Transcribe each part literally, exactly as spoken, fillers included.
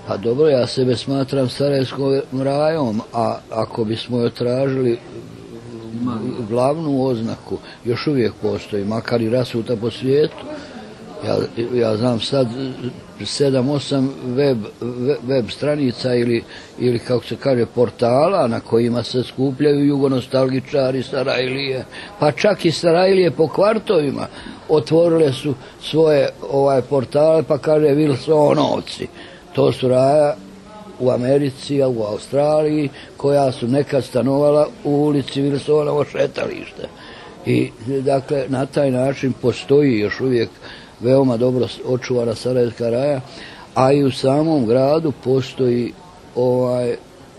Pa dobro, ja sebe smatram Sarajevskom rajom, a ako bismo joj tražili glavnu oznaku, još uvijek postoji, makar i rasuta po svijetu. Ja, ja znam sad sedam, osam web, web stranica ili, ili kako se kaže portala na kojima se skupljaju jugonostalgičari Sarajlije, pa čak i Sarajlije po kvartovima otvorile su svoje ovaj portale, pa kaže Wilsonovci. To su raja u Americi, a u Australiji, koja su nekad stanovala u ulici Wilsonovo šetalište. I dakle na taj način postoji još uvijek veoma dobro očuvana Sarajevska raja, a i u samom gradu postoji ovaj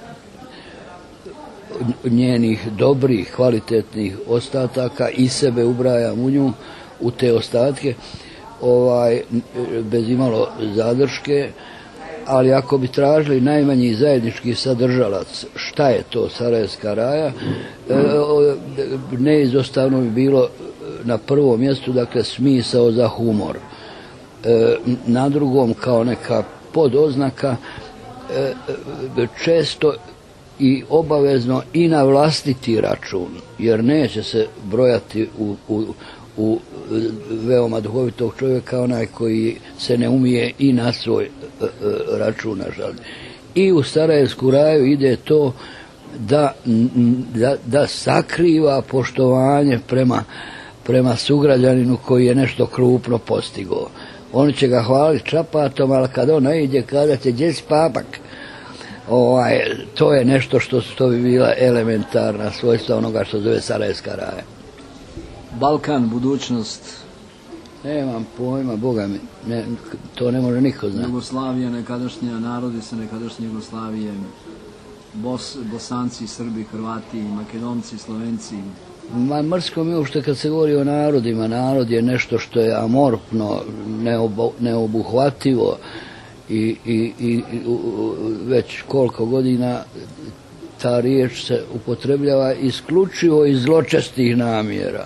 njenih dobrih, kvalitetnih ostataka, i sebe ubrajam u nju, u te ostatke, ovaj, bez imalo zadrške. Ali ako bi tražili najmanji zajednički sadržalac, šta je to Sarajevska raja, neizostavno bi bilo na prvom mjestu, dakle, smisao za humor. Na drugom, kao neka podoznaka, često i obavezno i na vlastiti račun, jer neće se brojati u, u, u veoma duhovitog čovjeka onaj koji se ne umije i na svoj račun nažaliti. I u Sarajevsku raju ide to da, da, da sakriva poštovanje prema, prema sugrađaninu koji je nešto krupno postigao. Oni će ga hvaliti čapatom, ali kad on iđe kada će gdje si papak, ovaj, to je nešto što, što bi bila elementarna svojstva onoga što zove Sarajevska raja. Balkan, budućnost. Nemam pojma, Boga mi, ne, to ne može niko znati. Jugoslavija, nekadašnja, narodi sa nekadašnje Jugoslavije, Bos, Bosanci, Srbi, Hrvati, Makedonci, Slovenci. Ma mrsko mi uopšte kad se govori o narodima, narod je nešto što je amorfno, neobu, neobuhvativo i, i, i već koliko godina ta riječ se upotrebljava isključivo iz zločestih namjera.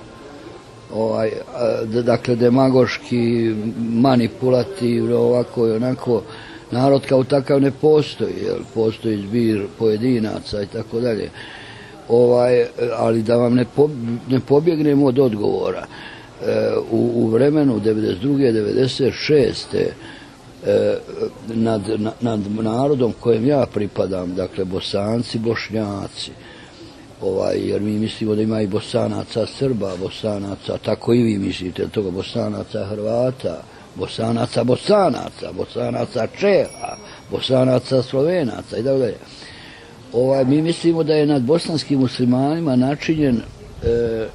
Ovaj, dakle, demagoški, manipulativno, ovako i onako. Narod kao takav ne postoji, jer postoji zbir pojedinaca i tako dalje. Ovaj, ali da vam ne, po, ne pobjegnemo od odgovora. E, u, u vremenu devedeset druge devedeset šeste e, nad, nad narodom kojem ja pripadam, dakle Bosanci, Bošnjaci, ovaj, jer mi mislimo da ima i Bosanaca Srba, Bosanaca, tako i vi mislite toga, Bosanaca Hrvata, Bosanaca Bosanaca, Bosanaca Čeha, Bosanaca Slovenaca i tako dalje. Ovaj, mi mislimo da je nad bosanskim muslimanima načinjen e, e,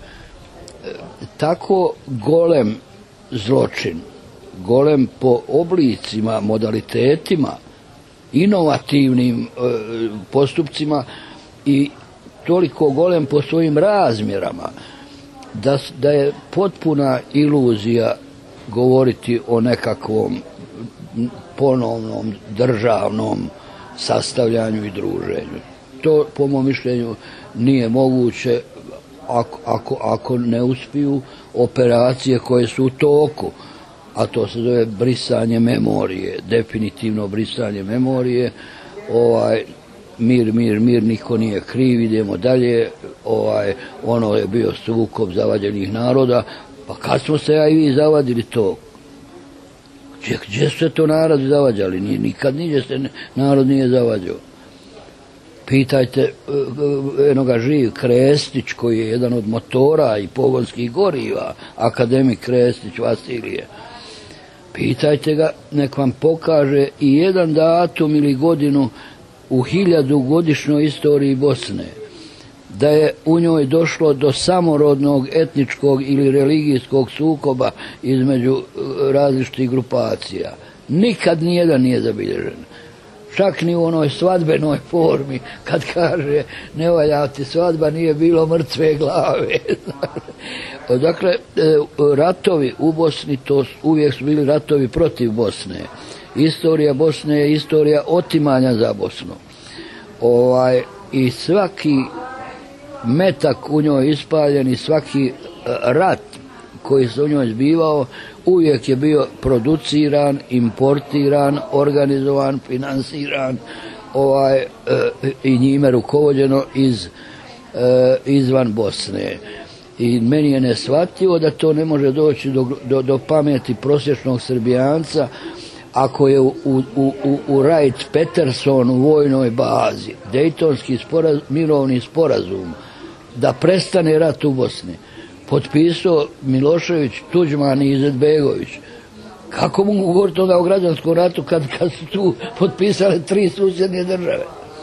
tako golem zločin, golem po oblicima, modalitetima, inovativnim e, postupcima i toliko golem po svojim razmjerama, da, da je potpuna iluzija govoriti o nekakvom ponovnom državnom sastavljanju i druženju. To, po mom mišljenju, nije moguće ako, ako, ako ne uspiju operacije koje su u toku, a to se zove brisanje memorije, definitivno brisanje memorije. Ovaj, mir, mir, mir, niko nije kriv, idemo dalje. Ovaj, ono je bio sukob zavađenih naroda. Pa kad smo se ja i vi zavadili to? Gdje, gdje su se to narod zavađali? Nikad niđe se narod nije zavađao. Pitajte enoga živ Krestić, koji je jedan od motora i pogonskih goriva, akademik Krestić Vasilije. Pitajte ga, nek vam pokaže i jedan datum ili godinu u hiljadu godišnjoj istoriji Bosne, da je u njoj došlo do samorodnog etničkog ili religijskog sukoba između različitih grupacija. Nikad nijedan nije zabilježen. Čak ni u onoj svadbenoj formi, kad kaže ne valja ti svadba, nije bilo mrtve glave. Dakle, ratovi u Bosni, to uvijek su bili ratovi protiv Bosne. Istorija Bosne je istorija otimanja za Bosnu. Ovaj, i svaki metak u njoj ispaljen i svaki rat koji se u njoj zbivao uvijek je bio produciran, importiran, organizovan, finansiran ovaj, i njime rukovođeno iz, izvan Bosne. I meni je neshvatljivo da to ne može doći do, do, do pameti prosječnog Srbijanca ako je u, u, u, u Wright-Patterson u vojnoj bazi Dejtonski sporaz, mirovni sporazum da prestane rat u Bosni potpisao Milošević, Tuđman i Izetbegović. Kako mogu govoriti onda o građanskom ratu kad, kad su tu potpisale tri susjedne države?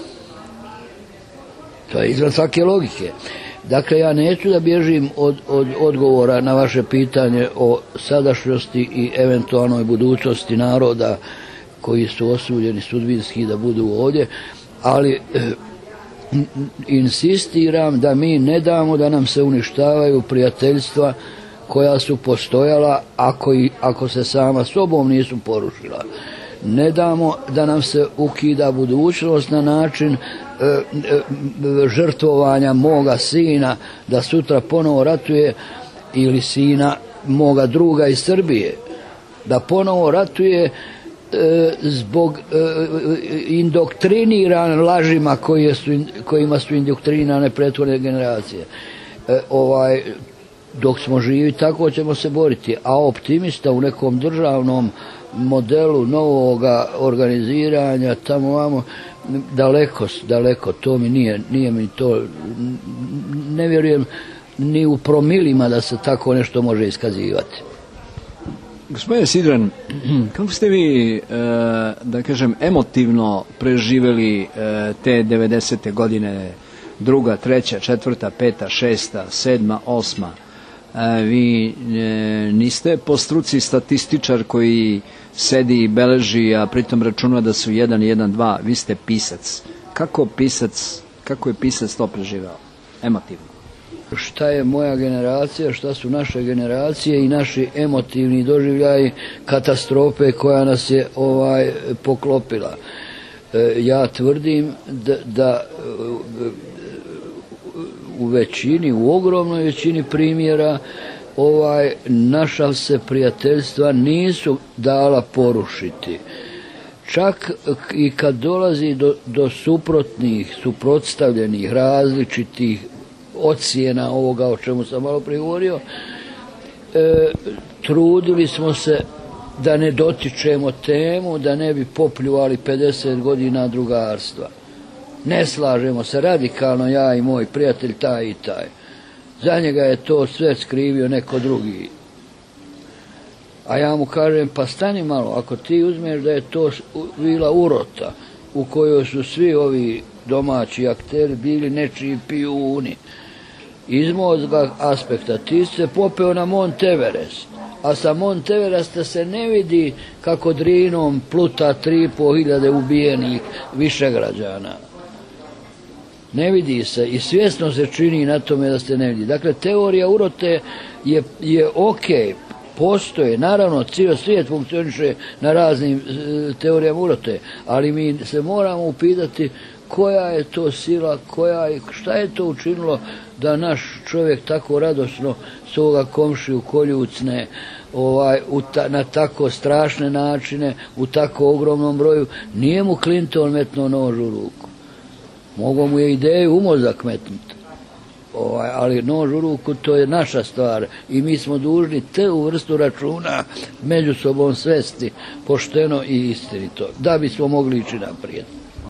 To je izvan svake logike. Dakle, ja neću da bježim od, od odgovora na vaše pitanje o sadašnjosti i eventualnoj budućnosti naroda koji su osuđeni sudbinski da budu ovdje, ali eh, insistiram da mi ne damo da nam se uništavaju prijateljstva koja su postojala ako, i, ako se sama sobom nisu porušila. Ne damo da nam se ukida budućnost na način e, e, žrtvovanja moga sina da sutra ponovo ratuje ili sina moga druga iz Srbije da ponovo ratuje e, zbog e, indoktriniran lažima koje su, kojima su indoktrinirane prethodne generacije. E, ovaj, dok smo živi tako ćemo se boriti, a optimista u nekom državnom modelu novoga organiziranja tamo vamo daleko, daleko, to mi nije, nije mi to, ne vjerujem ni u promilima da se tako nešto može iskazivati. Gospodine Sidran, kako ste vi, da kažem, emotivno preživjeli te devedesete godine, druga, treća, četvrta, peta, šesta, sedma, osma? Vi niste po struci statističar koji sedi i beleži, a pritom računa da su jedan, jedan, dva. Vi ste pisac. Kako pisac, kako je pisac to preživao? Emotivno. Šta je moja generacija, šta su naše generacije i naši emotivni doživljaji katastrofe koja nas je ovaj poklopila. E, ja tvrdim da, da u većini, u ogromnoj većini primjera ovaj naša se prijateljstva nisu dala porušiti. Čak i kad dolazi do, do suprotnih, suprotstavljenih, različitih ocjena ovoga o čemu sam malo prije govorio, e, trudili smo se da ne dotičemo temu, da ne bi popljuvali pedeset godina drugarstva. Ne slažemo se radikalno ja i moj prijatelj taj i taj. Za njega je to sve skrivio neko drugi. A ja mu kažem, pa stani malo, ako ti uzmeš da je to bila urota u kojoj su svi ovi domaći akteri bili nečiji pijuni, iz mojega aspekta ti se popeo na Mont Everest, a sa Mont Everesta se ne vidi kako Drinom pluta tri i po hiljade ubijenih Višegrađana. Ne vidi se i svjesno se čini na tome da se ne vidi. Dakle, teorija urote je, je ok, postoje, naravno cijel svijet funkcioniše na raznim e, teorijama urote, ali mi se moramo upitati koja je to sila, koja je, šta je to učinilo da naš čovjek tako radosno svoga komšiju koljucne ovaj, u ta, na tako strašne načine, u tako ogromnom broju. Nije mu Clinton metnuo nož u ruku. Mogu mu je ideju u mozak metnuti. Ovaj, ali nož u ruku to je naša stvar i mi smo dužni te u vrstu računa među sobom svesti pošteno i istinito da bismo mogli ići naprijed.